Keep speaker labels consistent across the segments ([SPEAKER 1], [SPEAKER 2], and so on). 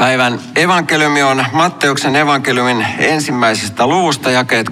[SPEAKER 1] Päivän evankeliumi on Matteuksen evankeliumin ensimmäisestä luvusta, jakeet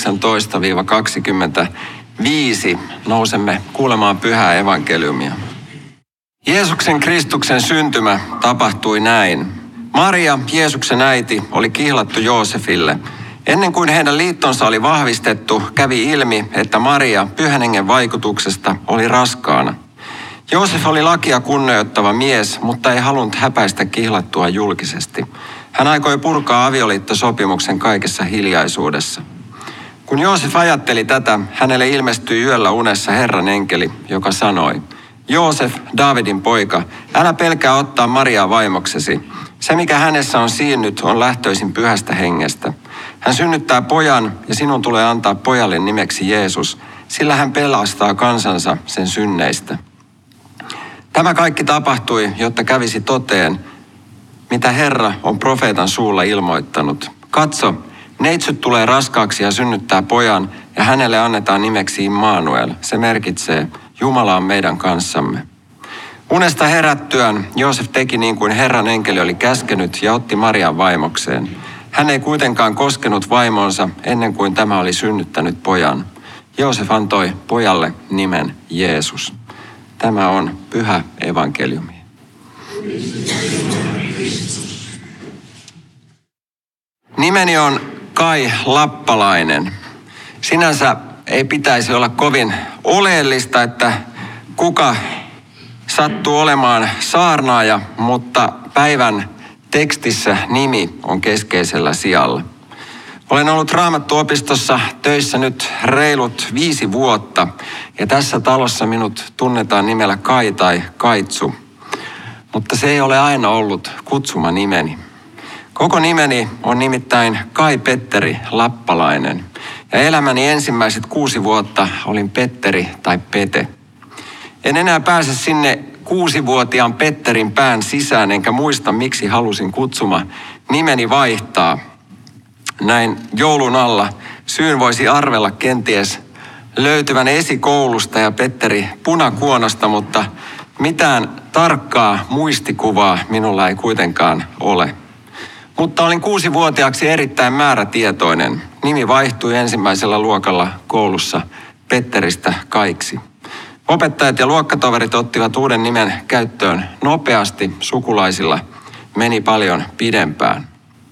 [SPEAKER 1] 18-25. Nousemme kuulemaan pyhää evankeliumia. Jeesuksen Kristuksen syntymä tapahtui näin. Maria, Jeesuksen äiti, oli kihlattu Joosefille. Ennen kuin heidän liittonsa oli vahvistettu, kävi ilmi, että Maria Pyhän Hengen vaikutuksesta oli raskaana. Joosef oli lakia kunnioittava mies, mutta ei halunnut häpäistä kihlattua julkisesti. Hän aikoi purkaa avioliittosopimuksen kaikessa hiljaisuudessa. Kun Joosef ajatteli tätä, hänelle ilmestyi yöllä unessa Herran enkeli, joka sanoi: Joosef, Daavidin poika, älä pelkää ottaa Mariaa vaimoksesi. Se, mikä hänessä on siinnyt, on lähtöisin Pyhästä Hengestä. Hän synnyttää pojan ja sinun tulee antaa pojalle nimeksi Jeesus, sillä hän pelastaa kansansa sen synneistä. Tämä kaikki tapahtui, jotta kävisi toteen, mitä Herra on profeetan suulla ilmoittanut. Katso, neitsyt tulee raskaaksi ja synnyttää pojan, ja hänelle annetaan nimeksi Immanuel. Se merkitsee, Jumala on meidän kanssamme. Unesta herättyään Joosef teki niin kuin Herran enkeli oli käskenyt ja otti Marian vaimokseen. Hän ei kuitenkaan koskenut vaimoonsa ennen kuin tämä oli synnyttänyt pojan. Joosef antoi pojalle nimen Jeesus. Tämä on pyhä evankeliumi. Nimeni on Kai Lappalainen. Sinänsä ei pitäisi olla kovin oleellista, että kuka sattuu olemaan saarnaaja, mutta päivän tekstissä nimi on keskeisellä sijalla. Olen ollut Raamattuopistossa töissä nyt reilut 5 vuotta ja tässä talossa minut tunnetaan nimellä Kai tai Kaitsu. Mutta se ei ole aina ollut kutsuma nimeni. Koko nimeni on nimittäin Kai Petteri Lappalainen ja elämäni ensimmäiset 6 vuotta olin Petteri tai Pete. En enää pääse sinne 6-vuotiaan Petterin pään sisään enkä muista miksi halusin kutsuma nimeni vaihtaa. Näin joulun alla syyn voisi arvella kenties löytyvän esikoulusta ja Petteri punakuonosta, mutta mitään tarkkaa muistikuvaa minulla ei kuitenkaan ole. Mutta olin 6-vuotiaaksi erittäin määrätietoinen. Nimi vaihtui ensimmäisellä luokalla koulussa Petteristä Kaiksi. Opettajat ja luokkatoverit ottivat uuden nimen käyttöön nopeasti, sukulaisilla meni paljon pidempään.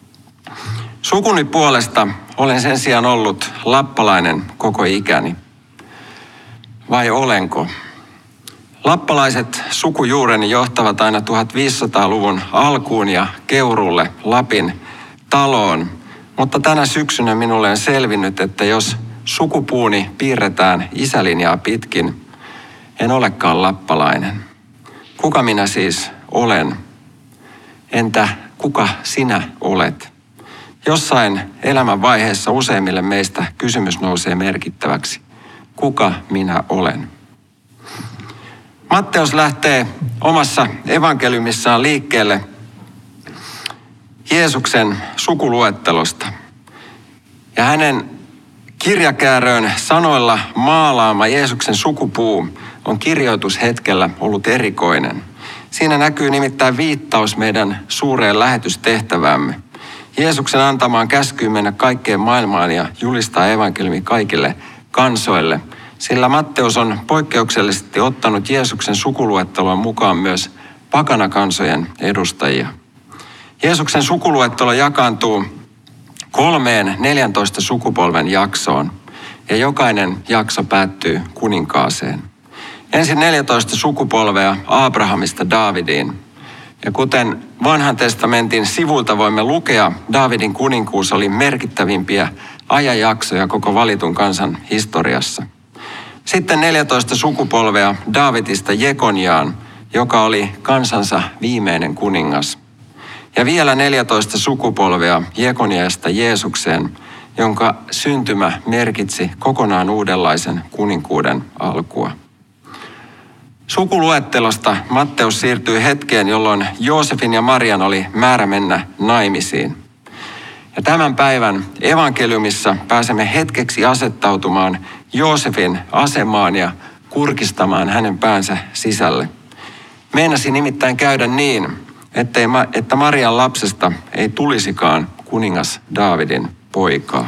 [SPEAKER 1] Sukuni puolesta olen sen sijaan ollut lappalainen koko ikäni. Vai olenko? Lappalaiset sukujuureni johtavat aina 1500-luvun alkuun ja Keuruulle Lapin taloon. Mutta tänä syksynä minulle on selvinnyt, että jos sukupuuni piirretään isälinjaa pitkin, en olekaan lappalainen. Kuka minä siis olen? Entä kuka sinä olet? Jossain elämän vaiheessa useimmille meistä kysymys nousee merkittäväksi. Kuka minä olen? Matteus lähtee omassa evankeliumissaan liikkeelle Jeesuksen sukuluettelosta. Ja hänen kirjakääröön sanoilla maalaama Jeesuksen sukupuu on kirjoitushetkellä ollut erikoinen. Siinä näkyy nimittäin viittaus meidän suureen lähetystehtävämme. Jeesuksen antamaan käskyyn mennä kaikkeen maailmaan ja julistaa evankeliumi kaikille kansoille, sillä Matteus on poikkeuksellisesti ottanut Jeesuksen sukuluettelon mukaan myös pakanakansojen edustajia. Jeesuksen sukuluettelo jakaantuu 3 14 sukupolven jaksoon ja jokainen jakso päättyy kuninkaaseen. Ensin 14 sukupolvea Abrahamista Daavidiin. Ja kuten vanhan testamentin sivulta voimme lukea, Daavidin kuninkuus oli merkittävimpiä ajanjaksoja koko valitun kansan historiassa. Sitten 14 sukupolvea Daavidista Jekoniaan, joka oli kansansa viimeinen kuningas. Ja vielä 14 sukupolvea Jekoniasta Jeesukseen, jonka syntymä merkitsi kokonaan uudenlaisen kuninkuuden alkua. Sukuluettelosta Matteus siirtyi hetkeen, jolloin Joosefin ja Marian oli määrä mennä naimisiin. Ja tämän päivän evankeliumissa pääsemme hetkeksi asettautumaan Joosefin asemaan ja kurkistamaan hänen päänsä sisälle. Meinasi nimittäin käydä niin, että Marian lapsesta ei tulisikaan kuningas Daavidin poikaa.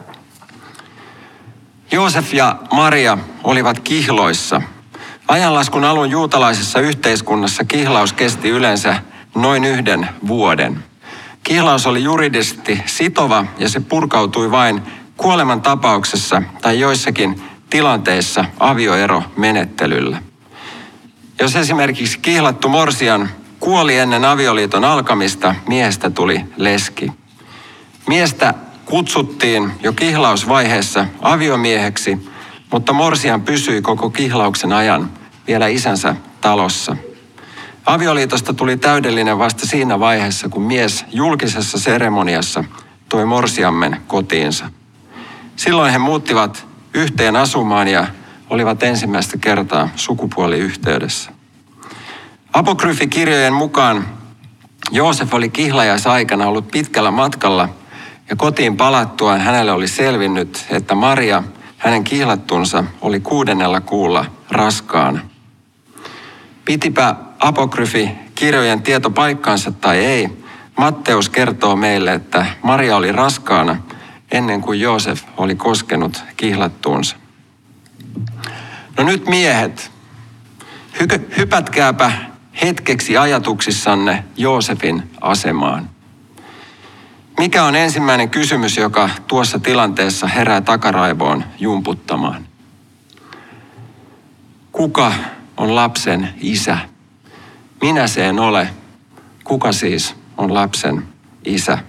[SPEAKER 1] Joosef ja Maria olivat kihloissa. Ajanlaskun alun juutalaisessa yhteiskunnassa kihlaus kesti yleensä noin 1 vuoden. Kihlaus oli juridisesti sitova ja se purkautui vain kuoleman tapauksessa tai joissakin tilanteissa avioeromenettelyllä. Jos esimerkiksi kihlattu morsian kuoli ennen avioliiton alkamista, miehestä tuli leski. Miestä kutsuttiin jo kihlausvaiheessa aviomieheksi, mutta morsian pysyi koko kihlauksen ajan vielä isänsä talossa. Avioliitosta tuli täydellinen vasta siinä vaiheessa, kun mies julkisessa seremoniassa toi morsiammen kotiinsa. Silloin he muuttivat yhteen asumaan ja olivat ensimmäistä kertaa sukupuoliyhteydessä. Apokryfikirjojen mukaan Joosef oli kihlajaisaikana ollut pitkällä matkalla ja kotiin palattuaan hänelle oli selvinnyt, että Maria, hänen kihlattunsa, oli 6. kuulla raskaana. Pitipä apokryfikirjojen tieto paikkaansa tai ei, Matteus kertoo meille, että Maria oli raskaana ennen kuin Joosef oli koskenut kihlattuunsa. No nyt miehet, hypätkääpä hetkeksi ajatuksissanne Joosefin asemaan. Mikä on ensimmäinen kysymys, joka tuossa tilanteessa herää takaraivoon jumputtamaan? Kuka on lapsen isä? Minä se en ole. Kuka siis on lapsen isä?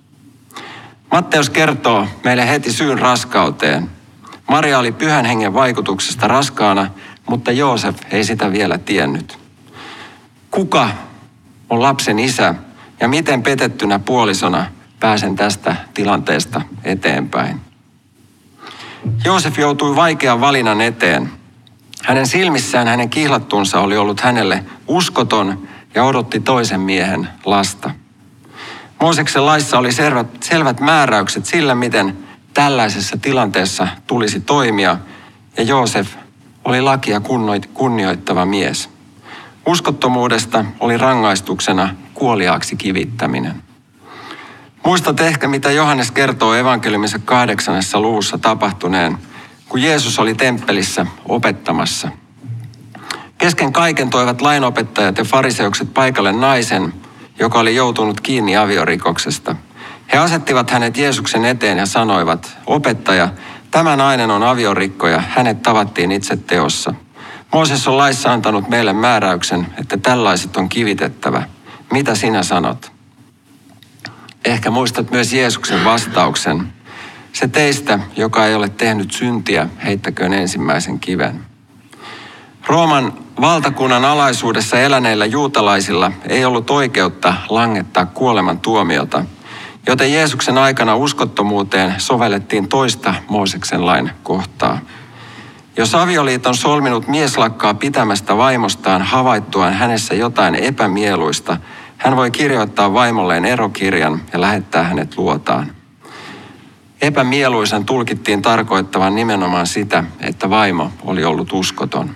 [SPEAKER 1] Matteus kertoo meille heti syyn raskauteen. Maria oli Pyhän Hengen vaikutuksesta raskaana, mutta Joosef ei sitä vielä tiennyt. Kuka on lapsen isä ja miten petettynä puolisona pääsen tästä tilanteesta eteenpäin? Joosef joutui vaikean valinnan eteen. Hänen silmissään hänen kihlattunsa oli ollut hänelle uskoton ja odotti toisen miehen lasta. Mooseksen laissa oli selvät määräykset sillä, miten tällaisessa tilanteessa tulisi toimia, ja Joosef oli lakia kunnioittava mies. Uskottomuudesta oli rangaistuksena kuoliaaksi kivittäminen. Muistat ehkä, mitä Johannes kertoo evankeliumissa 8. luvussa tapahtuneen, kun Jeesus oli temppelissä opettamassa. Kesken kaiken toivat lainopettajat ja fariseukset paikalle naisen, joka oli joutunut kiinni aviorikoksesta. He asettivat hänet Jeesuksen eteen ja sanoivat, opettaja, tämä nainen on aviorikkoja, hänet tavattiin itse teossa. Mooses on laissa antanut meille määräyksen, että tällaiset on kivitettävä. Mitä sinä sanot? Ehkä muistat myös Jeesuksen vastauksen. Se teistä, joka ei ole tehnyt syntiä, heittäköön ensimmäisen kiven. Rooman valtakunnan alaisuudessa eläneillä juutalaisilla ei ollut oikeutta langettaa kuoleman tuomiota, joten Jeesuksen aikana uskottomuuteen sovellettiin toista Mooseksen lain kohtaa. Jos avioliiton solminut mies lakkaa pitämästä vaimostaan havaittuaan hänessä jotain epämieluista, hän voi kirjoittaa vaimolleen erokirjan ja lähettää hänet luotaan. Epämieluisen tulkittiin tarkoittavan nimenomaan sitä, että vaimo oli ollut uskoton.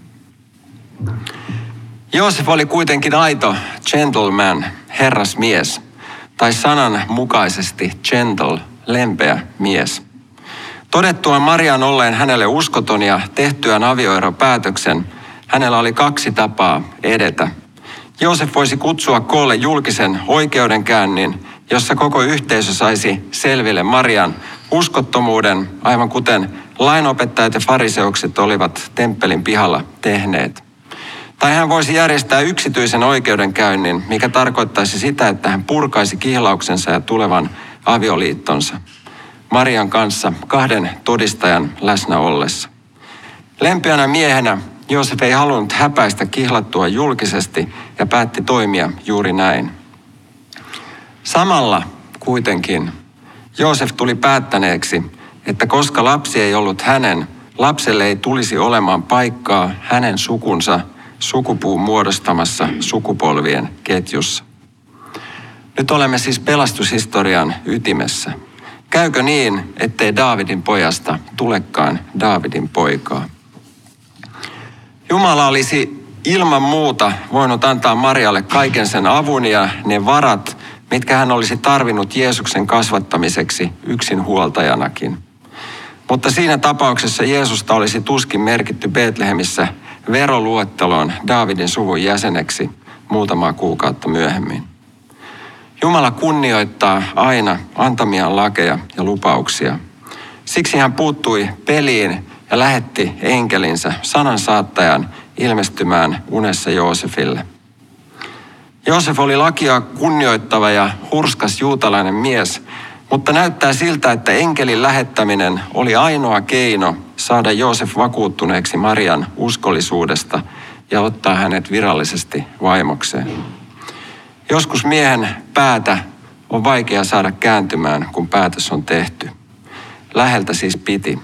[SPEAKER 1] Joosef oli kuitenkin aito gentleman, herrasmies, tai sanan mukaisesti gentle, lempeä mies. Todettuaan Marian olleen hänelle uskoton ja tehtyään avioeropäätöksen, hänellä oli 2 tapaa edetä. Joosef voisi kutsua koolle julkisen oikeudenkäynnin, jossa koko yhteisö saisi selville Marian uskottomuuden, aivan kuten lainopettajat ja fariseukset olivat temppelin pihalla tehneet. Tai hän voisi järjestää yksityisen oikeudenkäynnin, mikä tarkoittaisi sitä, että hän purkaisi kihlauksensa ja tulevan avioliittonsa Marian kanssa 2 todistajan läsnä ollessa. Lempeänä miehenä Joosef ei halunnut häpäistä kihlattua julkisesti ja päätti toimia juuri näin. Samalla kuitenkin Joosef tuli päättäneeksi, että koska lapsi ei ollut hänen, lapselle ei tulisi olemaan paikkaa hänen sukunsa sukupuun muodostamassa sukupolvien ketjussa. Nyt olemme siis pelastushistorian ytimessä. Käykö niin, ettei Daavidin pojasta tulekaan Daavidin poikaa? Jumala olisi ilman muuta voinut antaa Marialle kaiken sen avun ja ne varat, mitkä hän olisi tarvinnut Jeesuksen kasvattamiseksi yksinhuoltajanakin. Mutta siinä tapauksessa Jeesusta olisi tuskin merkitty Betlehemissä veroluetteloon Daavidin suvun jäseneksi muutamaa kuukautta myöhemmin. Jumala kunnioittaa aina antamiaan lakeja ja lupauksia. Siksi hän puuttui peliin ja lähetti enkelinsä sanansaattajan ilmestymään unessa Joosefille. Joosef oli lakia kunnioittava ja hurskas juutalainen mies, mutta näyttää siltä, että enkelin lähettäminen oli ainoa keino saada Joosef vakuuttuneeksi Marian uskollisuudesta ja ottaa hänet virallisesti vaimokseen. Joskus miehen päätä on vaikea saada kääntymään, kun päätös on tehty. Läheltä siis piti.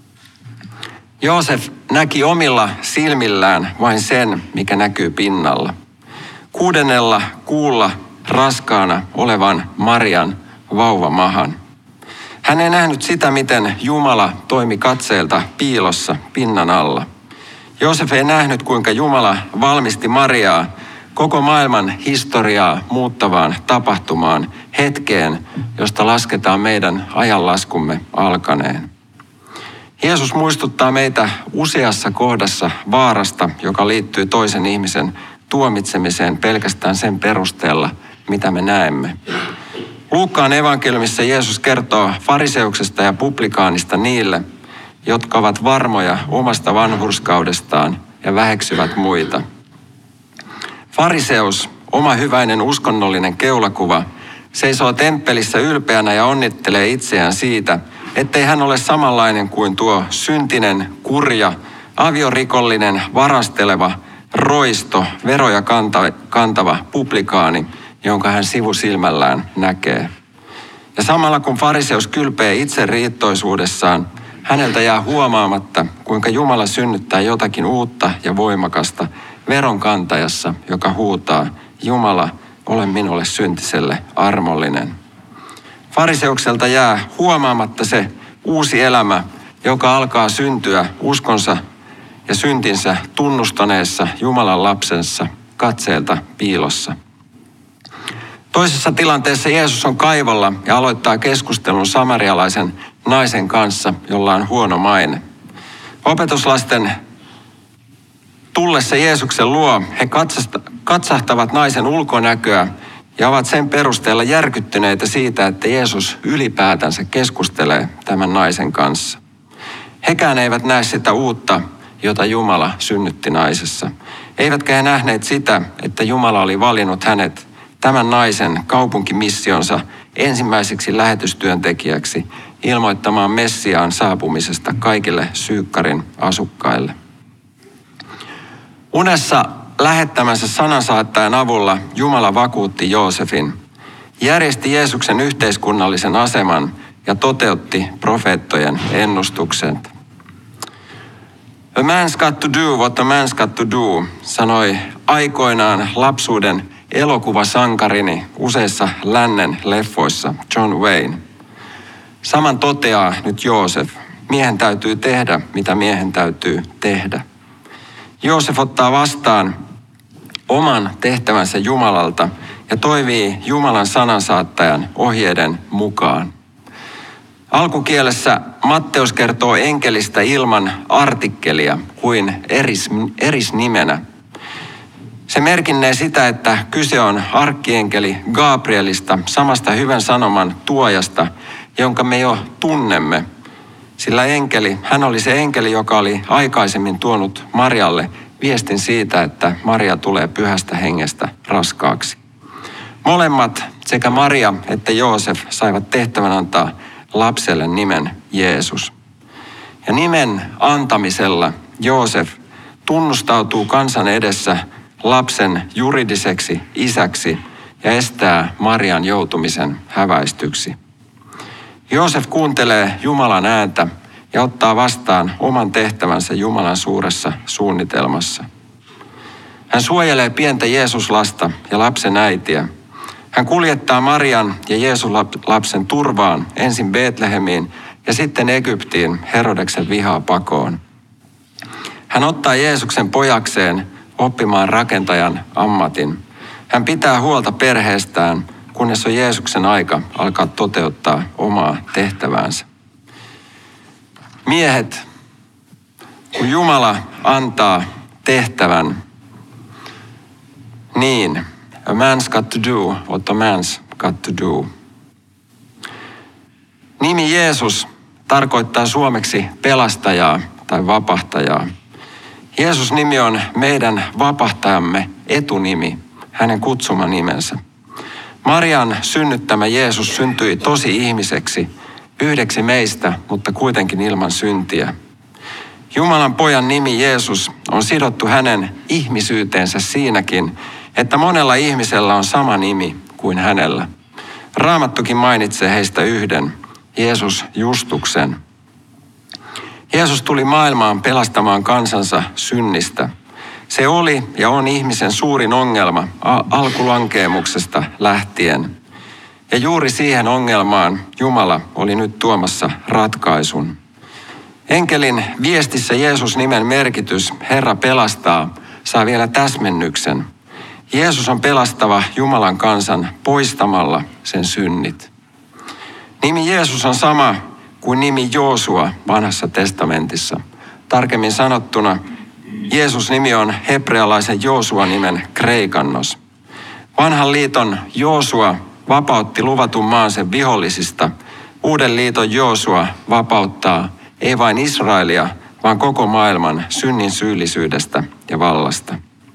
[SPEAKER 1] Joosef näki omilla silmillään vain sen, mikä näkyy pinnalla. 6. kuulla raskaana olevan Marian vauvamahan. Hän ei nähnyt sitä, miten Jumala toimi katseelta piilossa pinnan alla. Joosef ei nähnyt, kuinka Jumala valmisti Mariaa koko maailman historiaa muuttavaan tapahtumaan, hetkeen, josta lasketaan meidän ajanlaskumme alkaneen. Jeesus muistuttaa meitä useassa kohdassa vaarasta, joka liittyy toisen ihmisen tuomitsemiseen pelkästään sen perusteella, mitä me näemme. Luukkaan evankeliumissa Jeesus kertoo fariseuksesta ja publikaanista niille, jotka ovat varmoja omasta vanhurskaudestaan ja väheksyvät muita. Fariseus, oma hyväinen uskonnollinen keulakuva, seisoo temppelissä ylpeänä ja onnittelee itseään siitä, ettei hän ole samanlainen kuin tuo syntinen, kurja, aviorikollinen, varasteleva, roisto, veroja kantava publikaani, jonka hän sivusilmällään näkee. Ja samalla kun fariseus kylpee itseriittoisuudessaan, häneltä jää huomaamatta, kuinka Jumala synnyttää jotakin uutta ja voimakasta veronkantajassa, joka huutaa, Jumala, ole minulle syntiselle armollinen. Fariseukselta jää huomaamatta se uusi elämä, joka alkaa syntyä uskonsa ja syntinsä tunnustaneessa Jumalan lapsensa katseelta piilossa. Toisessa tilanteessa Jeesus on kaivolla ja aloittaa keskustelun samarialaisen naisen kanssa, jolla on huono maine. Opetuslasten tullessa Jeesuksen luo he katsahtavat naisen ulkonäköä ja ovat sen perusteella järkyttyneitä siitä, että Jeesus ylipäätänsä keskustelee tämän naisen kanssa. Hekään eivät näe sitä uutta, jota Jumala synnytti naisessa. Eivätkä he nähneet sitä, että Jumala oli valinnut hänet tämän naisen kaupunkimissionsa ensimmäiseksi lähetystyöntekijäksi ilmoittamaan Messiaan saapumisesta kaikille Syykkarin asukkaille. Unessa lähettämänsä sanansaattajan avulla Jumala vakuutti Joosefin, järjesti Jeesuksen yhteiskunnallisen aseman ja toteutti profeettojen ennustukset. A man's got to do what a man's got to do, sanoi aikoinaan lapsuuden elokuvasankarini useissa lännen leffoissa John Wayne. Saman toteaa nyt Joosef. Miehen täytyy tehdä, mitä miehen täytyy tehdä. Joosef ottaa vastaan oman tehtävänsä Jumalalta ja toivii Jumalan sanansaattajan ohjeiden mukaan. Alkukielessä Matteus kertoo enkelistä ilman artikkelia kuin erisnimenä. Se merkinnee sitä, että kyse on arkkienkeli Gabrielista, samasta hyvän sanoman tuojasta, jonka me jo tunnemme. Sillä hän oli se enkeli, joka oli aikaisemmin tuonut Marialle viestin siitä, että Maria tulee pyhästä hengestä raskaaksi. Molemmat, sekä Maria että Joosef, saivat tehtävän antaa lapselle nimen Jeesus. Ja nimen antamisella Joosef tunnustautuu kansan edessä lapsen juridiseksi isäksi ja estää Marian joutumisen häväistyksi. Joosef kuuntelee Jumalan ääntä ja ottaa vastaan oman tehtävänsä Jumalan suuressa suunnitelmassa. Hän suojelee pientä Jeesuslasta ja lapsen äitiä. Hän kuljettaa Marian ja Jeesus-lapsen turvaan ensin Betlehemiin ja sitten Egyptiin Herodeksen vihaa pakoon. Hän ottaa Jeesuksen pojakseen oppimaan rakentajan ammatin. Hän pitää huolta perheestään, kunnes on Jeesuksen aika alkaa toteuttaa omaa tehtäväänsä. Miehet, kun Jumala antaa tehtävän, niin a man's got to do what a man's got to do. Nimi Jeesus tarkoittaa suomeksi pelastajaa tai vapahtajaa. Jeesus-nimi on meidän vapahtajamme etunimi, hänen kutsuma nimensä. Marian synnyttämä Jeesus syntyi tosi ihmiseksi, yhdeksi meistä, mutta kuitenkin ilman syntiä. Jumalan pojan nimi Jeesus on sidottu hänen ihmisyyteensä siinäkin, että monella ihmisellä on sama nimi kuin hänellä. Raamattukin mainitsee heistä yhden, Jeesus Justuksen. Jeesus tuli maailmaan pelastamaan kansansa synnistä. Se oli ja on ihmisen suurin ongelma alkulankeemuksesta lähtien. Ja juuri siihen ongelmaan Jumala oli nyt tuomassa ratkaisun. Enkelin viestissä Jeesus-nimen merkitys, Herra pelastaa, saa vielä täsmennyksen. Jeesus on pelastava Jumalan kansan poistamalla sen synnit. Nimi Jeesus on sama kuin nimi Joosua vanhassa testamentissa. Tarkemmin sanottuna, Jeesus-nimi on hebrealaisen Joosua-nimen kreikannos. Vanhan liiton Joosua vapautti luvatun maan sen vihollisista. Uuden liiton Joosua vapauttaa ei vain Israelia, vaan koko maailman synnin syyllisyydestä ja vallasta.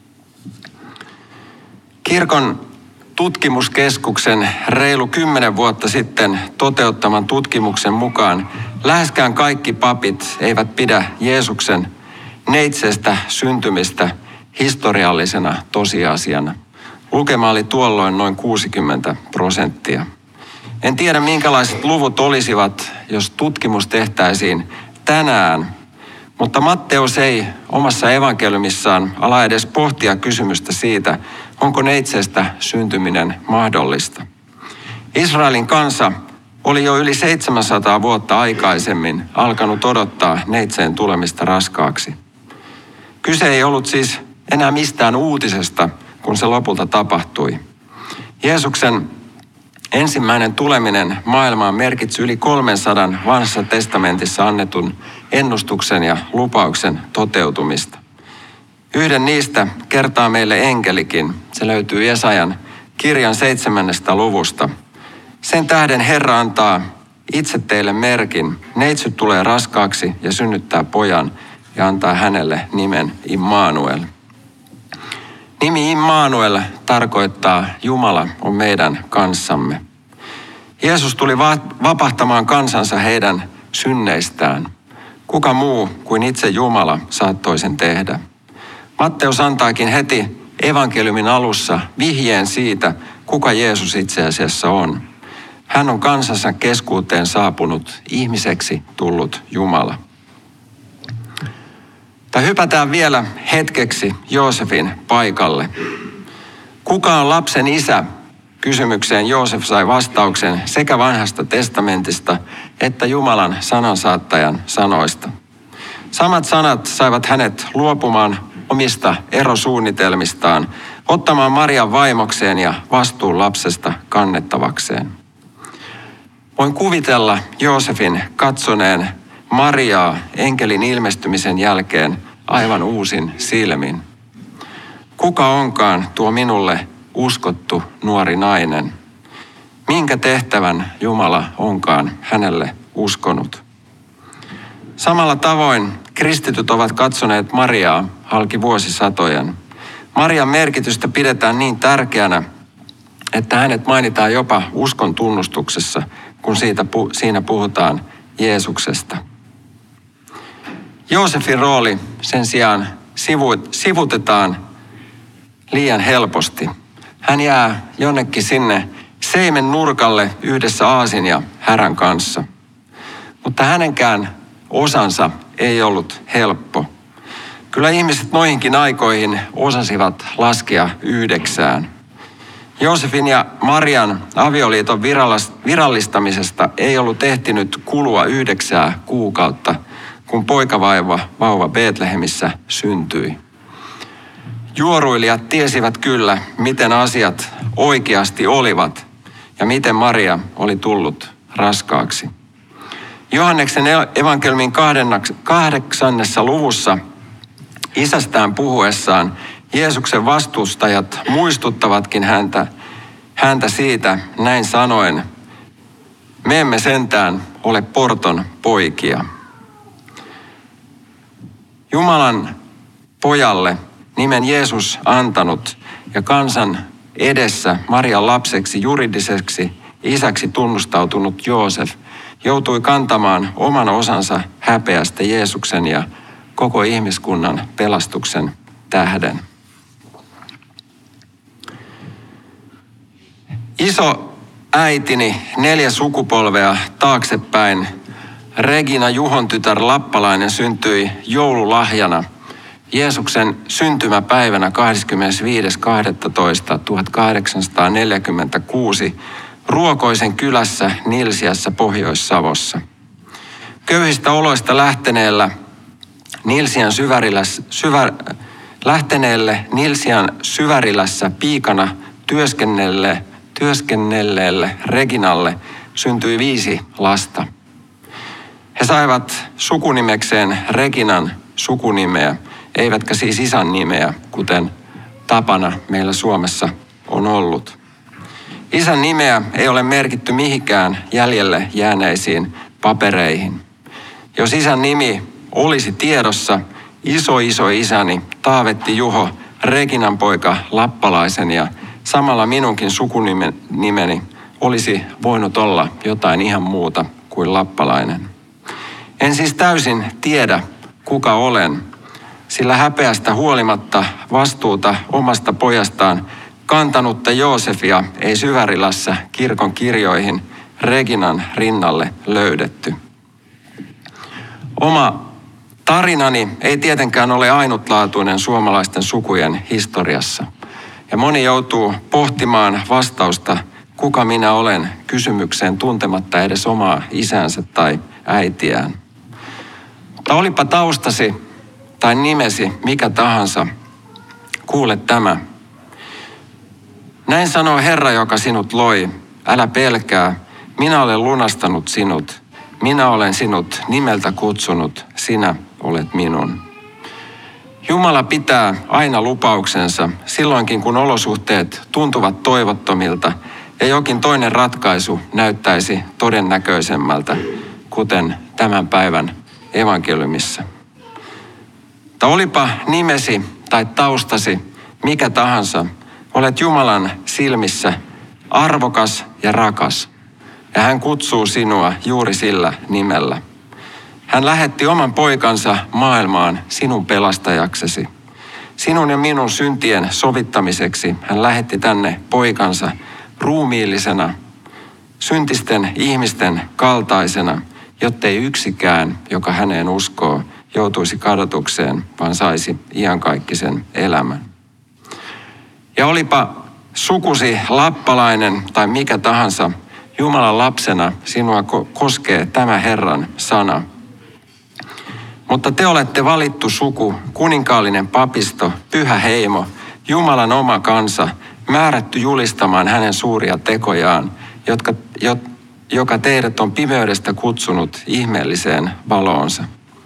[SPEAKER 1] Kirkon tutkimuskeskuksen reilu 10 vuotta sitten toteuttaman tutkimuksen mukaan läheskään kaikki papit eivät pidä Jeesuksen neitsestä syntymistä historiallisena tosiasiana. Lukema oli tuolloin noin 60%. En tiedä minkälaiset luvut olisivat, jos tutkimus tehtäisiin tänään, mutta Matteus ei omassa evankeliumissaan ala edes pohtia kysymystä siitä, onko neitsestä syntyminen mahdollista. Israelin kansa oli jo yli 700 vuotta aikaisemmin alkanut odottaa neitseen tulemista raskaaksi. Kyse ei ollut siis enää mistään uutisesta, kun se lopulta tapahtui. Jeesuksen ensimmäinen tuleminen maailmaan merkitsi yli 300 vanhassa testamentissa annetun ennustuksen ja lupauksen toteutumista. Yhden niistä kertaa meille enkelikin. Se löytyy Jesajan kirjan 7. luvusta. Sen tähden Herra antaa itse teille merkin. Neitsyt tulee raskaaksi ja synnyttää pojan ja antaa hänelle nimen Immanuel. Nimi Immanuel tarkoittaa Jumala on meidän kanssamme. Jeesus tuli vapahtamaan kansansa heidän synneistään. Kuka muu kuin itse Jumala saattoi sen tehdä. Matteus antaakin heti evankeliumin alussa vihjeen siitä, kuka Jeesus itse asiassa on. Hän on kansansa keskuuteen saapunut ihmiseksi tullut Jumala. Hypätään vielä hetkeksi Joosefin paikalle. Kuka on lapsen isä? Kysymykseen Joosef sai vastauksen sekä vanhasta testamentista että Jumalan sanansaattajan sanoista. Samat sanat saivat hänet luopumaan omista erosuunnitelmistaan, ottamaan Marian vaimokseen ja vastuun lapsesta kannettavakseen. Voin kuvitella Joosefin katsoneen Mariaa enkelin ilmestymisen jälkeen aivan uusin silmin. Kuka onkaan tuo minulle uskottu nuori nainen? Minkä tehtävän Jumala onkaan hänelle uskonut? Samalla tavoin kristityt ovat katsoneet Mariaa halki vuosisatojen. Marian merkitystä pidetään niin tärkeänä, että hänet mainitaan jopa uskon tunnustuksessa, kun siinä puhutaan Jeesuksesta. Joosefin rooli sen sijaan sivutetaan liian helposti. Hän jää jonnekin sinne seimen nurkalle yhdessä aasin ja härän kanssa. Mutta hänenkään osansa ei ollut helppo. Kyllä ihmiset noihinkin aikoihin osasivat laskea 9. Joosefin ja Marian avioliiton virallistamisesta ei ollut ehtinyt kulua 9 kuukautta, kun poikavauva Betlehemissä syntyi. Juoruilijat tiesivät kyllä, miten asiat oikeasti olivat ja miten Maria oli tullut raskaaksi. Johanneksen evankeliumin 8. luvussa isästään puhuessaan Jeesuksen vastustajat muistuttavatkin häntä siitä näin sanoen: me emme sentään ole porton poikia. Jumalan pojalle nimen Jeesus antanut ja kansan edessä Marian lapseksi juridiseksi isäksi tunnustautunut Joosef joutui kantamaan oman osansa häpeästä Jeesuksen ja koko ihmiskunnan pelastuksen tähden. Iso äitini 4 sukupolvea taaksepäin Regina Juhon tytär Lappalainen syntyi joululahjana Jeesuksen syntymäpäivänä 25.12.1846 Ruokoisen kylässä Nilsiässä Pohjois-Savossa. Köyhistä oloista lähteneelle Nilsiän Syvärilässä piikana työskennelleelle Reginalle syntyi 5 lasta. He saivat sukunimekseen Reginan sukunimeä, eivätkä siis isän nimeä, kuten tapana meillä Suomessa on ollut. Isän nimeä ei ole merkitty mihinkään jäljelle jääneisiin papereihin. Jos isän nimi olisi tiedossa, isoisäni Taavetti Juho, Reginan poika Lappalaisen ja samalla minunkin sukunimeni olisi voinut olla jotain ihan muuta kuin Lappalainen. En siis täysin tiedä, kuka olen, sillä häpeästä huolimatta vastuuta omasta pojastaan kantanutta Joosefia ei Syvärilässä kirkon kirjoihin Reginan rinnalle löydetty. Oma tarinani ei tietenkään ole ainutlaatuinen suomalaisten sukujen historiassa. Ja moni joutuu pohtimaan vastausta, kuka minä olen, kysymykseen tuntematta edes omaa isänsä tai äitiään. Mutta olipa taustasi tai nimesi mikä tahansa, kuule tämä. Näin sanoo Herra, joka sinut loi. Älä pelkää, minä olen lunastanut sinut. Minä olen sinut nimeltä kutsunut, sinä olet minun. Jumala pitää aina lupauksensa silloinkin, kun olosuhteet tuntuvat toivottomilta ja jokin toinen ratkaisu näyttäisi todennäköisemmältä, kuten tämän päivän evankeliumissa. Tai olipa nimesi tai taustasi mikä tahansa, olet Jumalan silmissä arvokas ja rakas, ja hän kutsuu sinua juuri sillä nimellä. Hän lähetti oman poikansa maailmaan sinun pelastajaksesi. Sinun ja minun syntien sovittamiseksi hän lähetti tänne poikansa ruumiillisena, syntisten ihmisten kaltaisena, jottei yksikään, joka häneen uskoo, joutuisi kadotukseen, vaan saisi iankaikkisen elämän. Ja olipa sukusi Lappalainen tai mikä tahansa, Jumalan lapsena sinua koskee tämä Herran sana. Mutta te olette valittu suku, kuninkaallinen papisto, pyhä heimo, Jumalan oma kansa, määrätty julistamaan hänen suuria tekojaan, joka teidät on pimeydestä kutsunut ihmeelliseen valoonsa.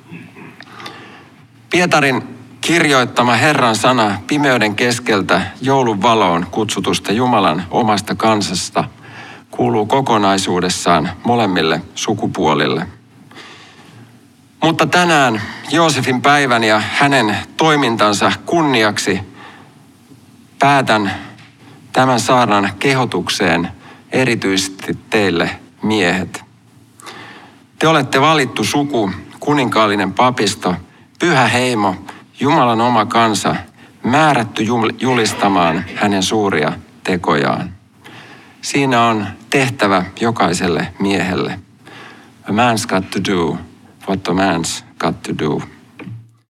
[SPEAKER 1] Pietarin kirjoittama Herran sana pimeyden keskeltä joulun valoon kutsutusta Jumalan omasta kansasta kuuluu kokonaisuudessaan molemmille sukupuolille. Mutta tänään Joosefin päivän ja hänen toimintansa kunniaksi päätän tämän saarnan kehotukseen erityisesti teille miehet. Te olette valittu suku, kuninkaallinen papisto, pyhä heimo, Jumalan oma kansa, määrätty julistamaan hänen suuria tekojaan. Siinä on tehtävä jokaiselle miehelle. A man's got to do what a man's got to do.